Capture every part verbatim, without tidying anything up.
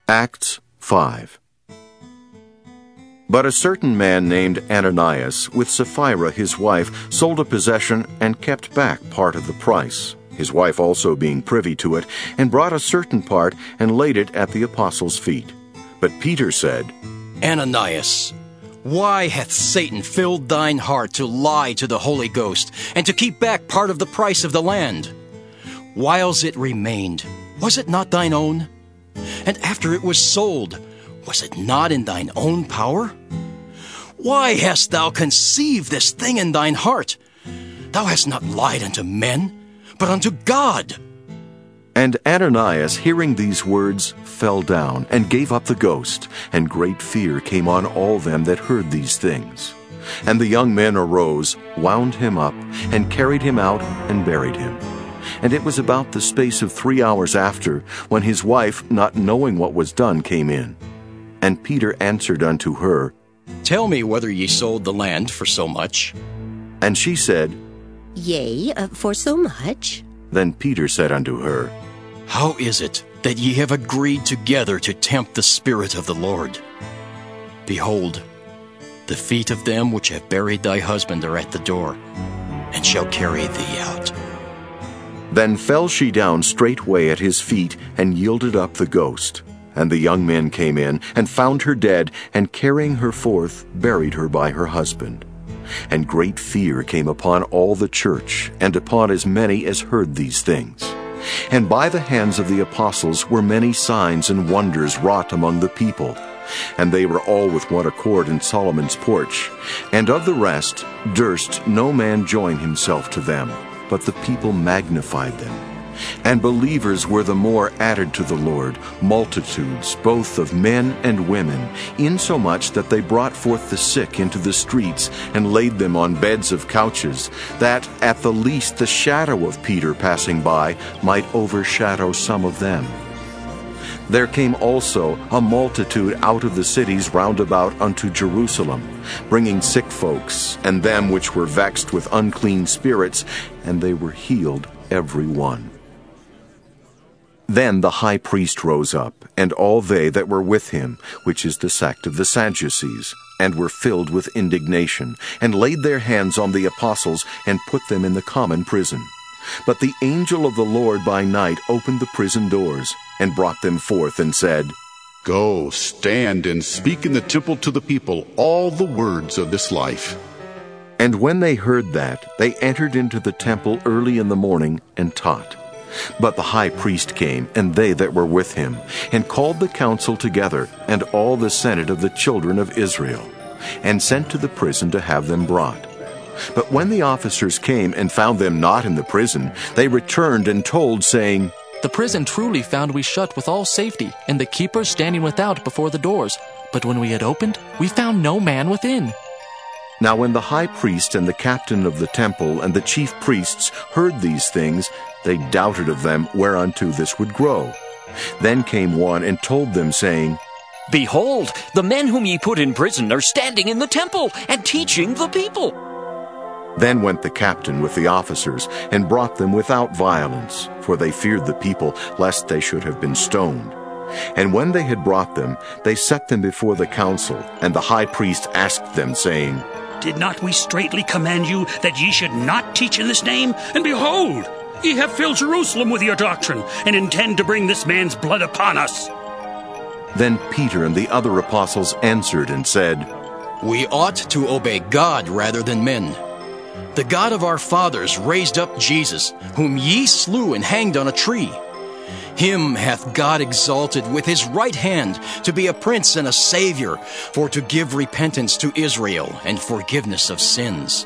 Acts five. But a certain man named Ananias, with Sapphira his wife, sold a possession and kept back part of the price, his wife also being privy to it, and brought a certain part and laid it at the apostles' feet. But Peter said, Ananias, why hath Satan filled thine heart to lie to the Holy Ghost, and to keep back part of the price of the land? Whiles it remained, was it not thine own? And after it was sold, was it not in thine own power? Why hast thou conceived this thing in thine heart? Thou hast not lied unto men, but unto God. And Ananias, hearing these words, fell down, and gave up the ghost, and great fear came on all them that heard these things. And the young men arose, wound him up, and carried him out, and buried him. And it was about the space of three hours after, when his wife, not knowing what was done, came in. And Peter answered unto her, Tell me whether ye sold the land for so much. And she said, Yea, uh, for so much. Then Peter said unto her, How is it that ye have agreed together to tempt the Spirit of the Lord? Behold, the feet of them which have buried thy husband are at the door, and shall carry thee out. Then fell she down straightway at his feet, and yielded up the ghost. And the young men came in, and found her dead, and carrying her forth, buried her by her husband. And great fear came upon all the church, and upon as many as heard these things. And by the hands of the apostles were many signs and wonders wrought among the people. And they were all with one accord in Solomon's porch. And of the rest durst no man join himself to them, but the people magnified them. And believers were the more added to the Lord, multitudes both of men and women, insomuch that they brought forth the sick into the streets, and laid them on beds of couches, that at the least the shadow of Peter passing by might overshadow some of them. There came also a multitude out of the cities round about unto Jerusalem, bringing sick folks, and them which were vexed with unclean spirits, and they were healed every one. Then the high priest rose up, and all they that were with him, which is the sect of the Sadducees, and were filled with indignation, and laid their hands on the apostles, and put them in the common prison. But the angel of the Lord by night opened the prison doors, and brought them forth, and said, Go, stand, and speak in the temple to the people all the words of this life. And when they heard that, they entered into the temple early in the morning, and taught. But the high priest came, and they that were with him, and called the council together, and all the senate of the children of Israel, and sent to the prison to have them brought. But when the officers came and found them not in the prison, they returned and told, saying, The prison truly found we shut with all safety, and the keepers standing without before the doors. But when we had opened, we found no man within. Now when the high priest and the captain of the temple and the chief priests heard these things, they doubted of them whereunto this would grow. Then came one and told them, saying, Behold, the men whom ye put in prison are standing in the temple, and teaching the people. Then went the captain with the officers, and brought them without violence, for they feared the people, lest they should have been stoned. And when they had brought them, they set them before the council, and the high priest asked them, saying, Did not we straitly command you that ye should not teach in this name? And behold, ye have filled Jerusalem with your doctrine, and intend to bring this man's blood upon us. Then Peter and the other apostles answered and said, We ought to obey God rather than men. The God of our fathers raised up Jesus, whom ye slew and hanged on a tree. Him hath God exalted with his right hand to be a prince and a savior, for to give repentance to Israel and forgiveness of sins.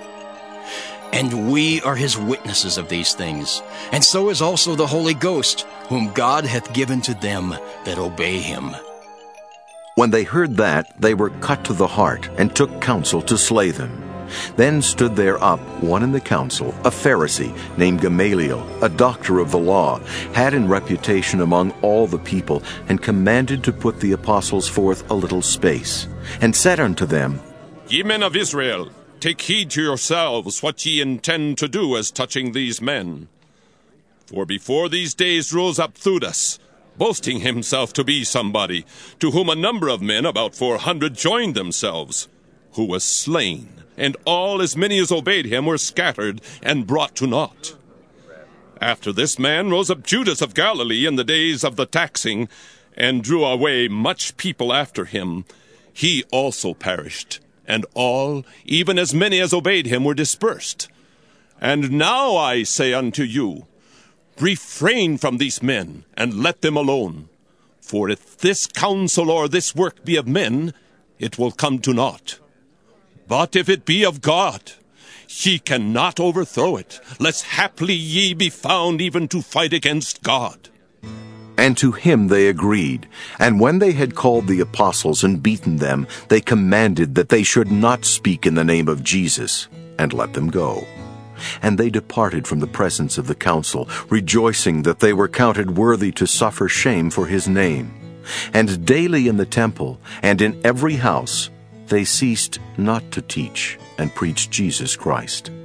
And we are his witnesses of these things, and so is also the Holy Ghost, whom God hath given to them that obey him. When they heard that, they were cut to the heart, and took counsel to slay them. Then stood there up one in the council, a Pharisee, named Gamaliel, a doctor of the law, had in reputation among all the people, and commanded to put the apostles forth a little space, and said unto them, Ye men of Israel, take heed to yourselves what ye intend to do as touching these men. For before these days rose up Theudas, boasting himself to be somebody, to whom a number of men, about four hundred, joined themselves, who was slain, and all as many as obeyed him were scattered and brought to naught. After this man rose up Judas of Galilee in the days of the taxing, and drew away much people after him. He also perished, and all, even as many as obeyed him, were dispersed. And now I say unto you, refrain from these men, and let them alone. For if this counsel or this work be of men, it will come to naught. But if it be of God, ye cannot overthrow it, lest haply ye be found even to fight against God. And to him they agreed. And when they had called the apostles and beaten them, they commanded that they should not speak in the name of Jesus, and let them go. And they departed from the presence of the council, rejoicing that they were counted worthy to suffer shame for his name. And daily in the temple, and in every house, they ceased not to teach and preach Jesus Christ.